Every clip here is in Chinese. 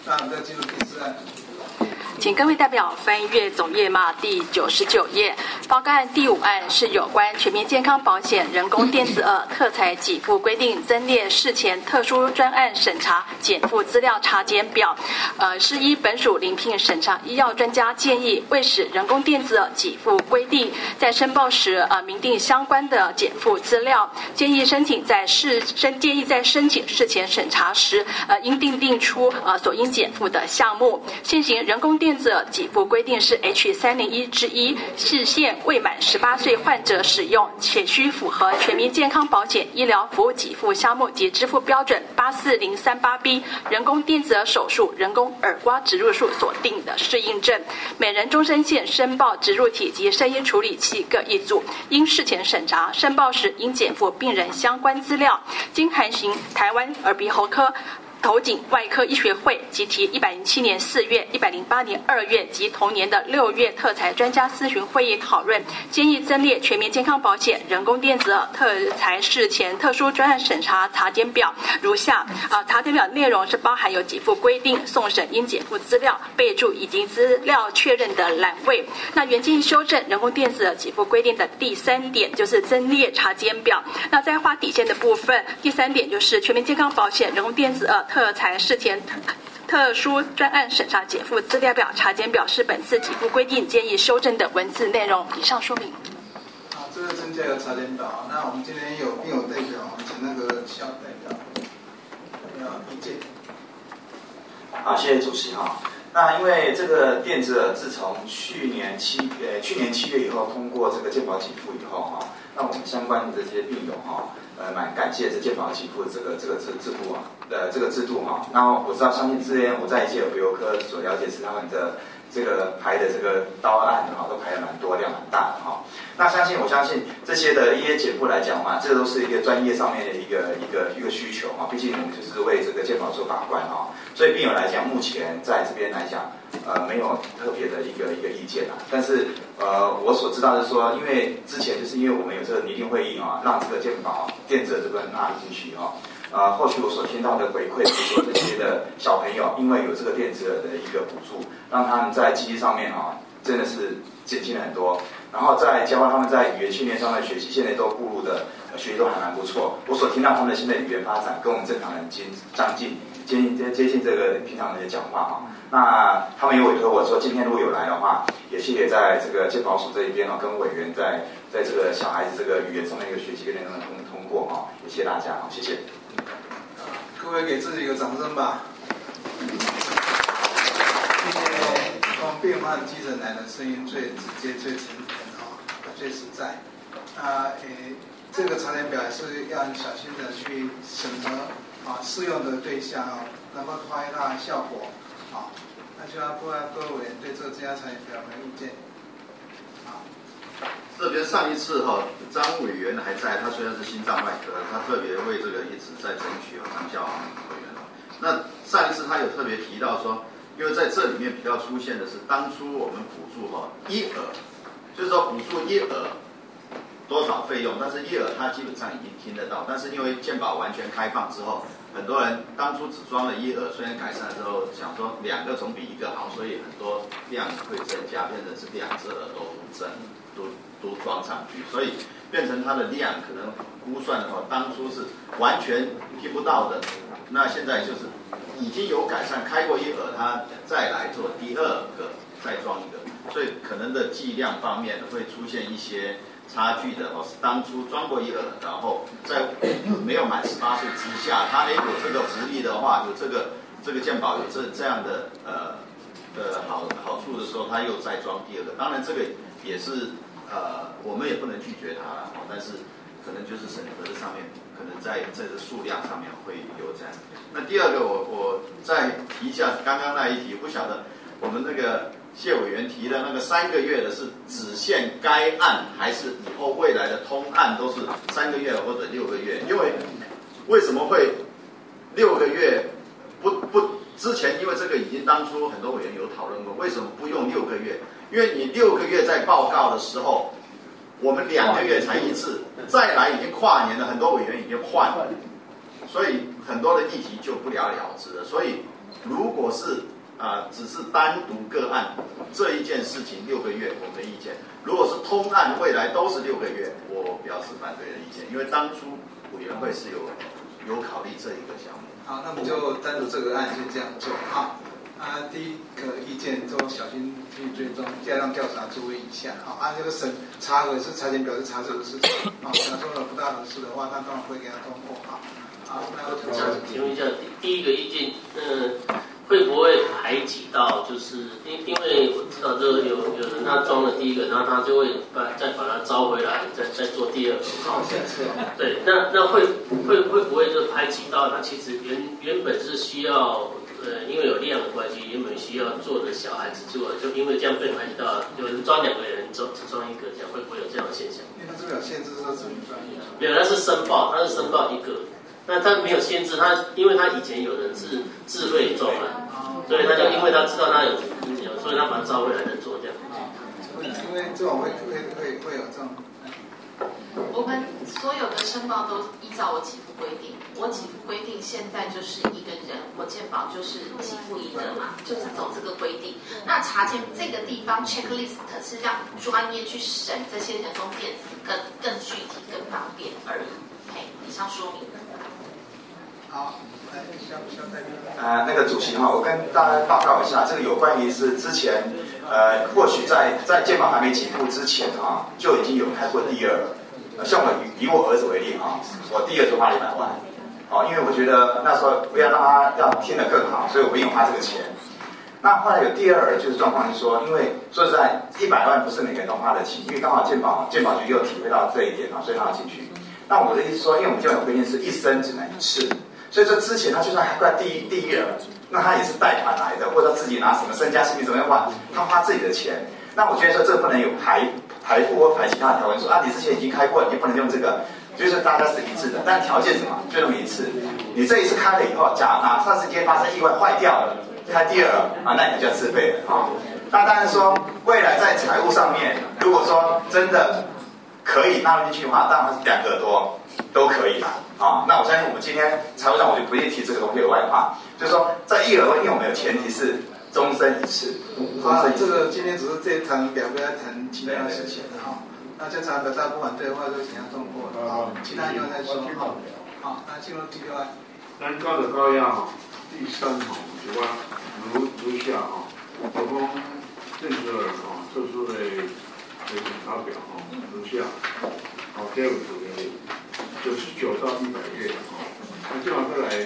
那我们再进入第四案。 请各位代表翻阅总页码第99页。报告案第5案是有关全民健康保险人工电子耳特采给付规定增列事前特殊专案审查减负资料查检表。是依本署遴聘审查医药专家建议，为使人工电子耳给付规定在申报时明定相关的减负资料，建议申请在申请事前审查时，应订定出所应减负的项目。现行人工电子耳给付规定是 H301之一，是限未满18岁患者使用，且需符合全民健康保险医疗服务给付项目及支付标准 84038B 人工电子耳手术、人工耳刮植入术所定的适应症。每人终身限申报植入体及声音处理器各1组，应事前审查，申报时应减负病人相关资料。经函询台湾耳鼻喉科头颈外科医学会及提107年4月、108年2月及同年的6月特采专家咨询会议讨论，建议增列全民健康保险人工电子耳特采事前特殊专案审查查检表如下。查检表内容是包含有给付规定、送审应减负资料、备注以及资料确认的栏位。那原建议修正人工电子耳给付规定的第3点，就是增列查检表。那在画底线的部分，第3点就是全民健康保险人工电子耳特采事前特殊专案审查给付资料表查检表是本次给付规定建议修正的文字内容。以上说明。 好，这个增加有查检表。那我们今天有并有代表，我们请那个肖代表有意见。 好，谢谢主席哈。那因为这个电子耳自从去年7月以后通过这个健保给付以后哈，那我们相关的这些病友哈，蛮感谢这健保给付这个制度啊，这个制度哈。然后我知道，相信之前我在一些耳鼻喉科所了解是他们的这个排的这个刀案哈，都排的蛮多，量蛮大的哈。那我相信这些的一些减负来讲嘛，这都是一个专业上面的一个需求哈。毕竟我们就是为这个健保做把关哈，所以病友来讲，目前在这边来讲，没有特别的一个意见啦。但是我所知道的是说，因为之前就是因为我们有这个拟定会议啊，让这个健保电子这边纳入进去哈。后续我所听到的回馈是说，这些的小朋友因为有这个电子耳的一个补助，让他们在记忆上面啊，真的是减轻了很多。然后再加上他们在语言训练上面学习，现在都步入的学习都还蛮不错。我所听到他们现在语言发展跟我们正常人接近这个平常人的讲话哈。那他们有委托我说，今天如果有来的话，也谢谢在这个健保署这一边跟委员在这个小孩子这个语言上面一个学习跟内容的通过哈，也谢谢大家，谢谢。 各位给自己一个掌声吧。从变化的基层来的声音最直接、最诚恳最实在。这个查检表也是要很小心的去审核适用的对象能够发挥它的效果那希望各位委员对这个增加查检表有没有意见？ 这边上一次张委员还在，他虽然是心脏外科，他特别为这个一直在争取张教委员。那上一次他有特别提到说，因为在这里面比较出现的是，当初我们补助一耳，就是说补助一耳多少费用，但是一耳他基本上已经听得到，但是因为健保完全开放之後，很多人当初只装了一耳，虽然改善之后想说2个总比1个好，所以很多量会增加，变成是2只耳都装上去，所以变成它的量可能估算的话，当初是完全听不到的，那现在就是已经有改善，开过一耳，它再来做第2个，再装1个，所以可能的剂量方面会出现一些差距的是当初装过一耳，然后在没有满18岁之下，他有这个福利的话，有这个健保有这样的好处的时候，他又再装第2个，当然这个也是我们也不能拒绝他了，但是可能就是审核的上面，可能在这个数量上面会有这样。那第2个我再提一下刚刚那一题，不晓得我们那个谢委员提的那个3个月的是只限该案，还是以后未来的通案都是3个月或者6个月？因为什么会6个月之前，因为这个已经当初很多委员有讨论过，为什么不用6个月？因为你6个月在报告的时候，我们2个月才一次，再来已经跨年了，很多委员已经换了，所以很多的议题就不了了之了。所以如果是只是单独个案这一件事情6个月，我们的意见；如果是通案，未来都是6个月，我表示反对的意见，因为当初委员会是有考虑这一个项目。 好，那我们就单独这个案就这样做啊。第一个意见都小心去追踪，加上调查注意一下啊。这个查核是查检表是查这个事情啊，假如说不大合适的话，那当然会给他通过啊。好，那我就请问一下，第一个意见，会不会排挤到，就是因为我知道这个有人他装了第一个，然后他就会再把它招回来，再做第二个。对，那会不会就排挤到他其实原本是需要因为有量的关系，原本需要做的小孩子做，就因为这样被排挤到，有人装2个人只装1个，这样会不会有这样的现象？ 因为他这个有限制说只能专业。 没有，他是申报1个。那他没有限制，因为他以前有人是自费装了，所以他就因为他知道他有，所以他把他招回来再做这样。 因为这种会有这种。 我们所有的申报都依照我给付规定，我给付规定现在就是1个人，我健保就是给付1个嘛，就是走这个规定。那查检这个地方 checklist 是让专业去审这些人工电子更具体、更方便而已。以上说明。 好，来肖代表。 那个主席哈，我跟大家报告一下，这个有关于是之前或许在健保还没给付之前啊，就已经有开过第2了。像以我儿子为例啊，我第2就花了100万，因为我觉得那时候不要让他要听得更好，所以我不用花这个钱。那后来有第2就是状况是说，因为说实在100万不是每个人都花得起，因为刚好健保局又体会到这一点啊，所以他要进去。那我的意思说，因为我们健保规定是1生只能1次。所以说之前他就算还快第一了，那他也是贷款来的，或者自己拿什么身家性命怎么样还，他花自己的钱。那我觉得说这不能有排付或排其他的条文说你之前已经开过，你不能用这个，就是大家是一致的。但条件什么？就那么1次。你这一次开了以后，哪霎时间发生意外坏掉了，开第2了那你就要自费了啊。那当然说未来在财务上面，如果说真的可以纳入进去的话，当然是2个多都可以啦。那我相信我们今天财务上我就不愿意提这个东西额外话，就是说在1额，因为我们有前提是终身1次。 这个今天只是这一堂表不要谈其他的事情哈。那这场表大不反对的话，就请他通过了其他以后再说好，那进入第6案。 咱高的高压第3就话如下总共政策特殊的检查表如下第2组的99到100页那接下来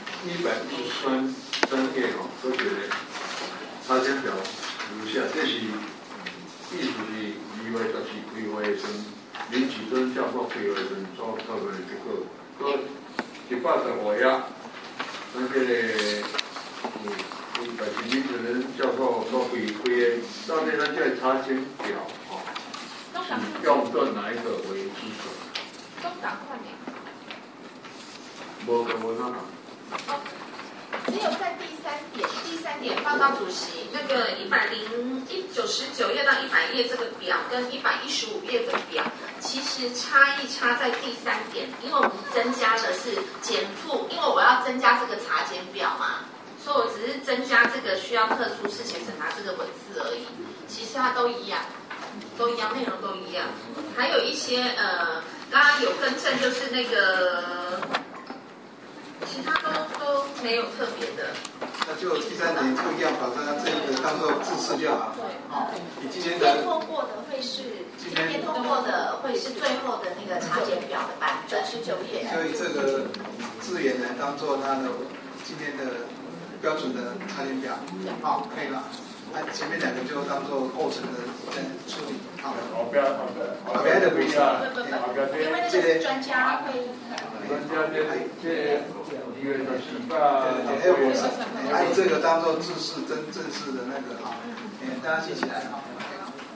113页所写的查检表如下，这是意思是2月14规划时林启敦教授规划时所讨论的结果，搁115页，咱这个林启敦教授所规划，到底咱这个查检表是用到哪一个为基础？ 中档快点。 无跟我那只有在第三点报告主席，那个99页到100页这个表跟115页的表，其实差在第3点，因为我们增加的是减负，因为我要增加这个查检表嘛，所以我只是增加这个需要特殊事前审查这个文字而已，其实它都一样，内容都一样，还有一些刚刚有更正，就是那个。其他都没有特别的。 那就第3点不一样，把它这一个当做自式就好。 对。 你今天通过的会是最后的那个查检表的版本，99页。 就以这个字眼来当做它的今天的标准的查检表，可以了。前面2个就当做后程的处理。好的，别的不一样。 因为那个是专家会。 还有这个当做正式的那个大家记起来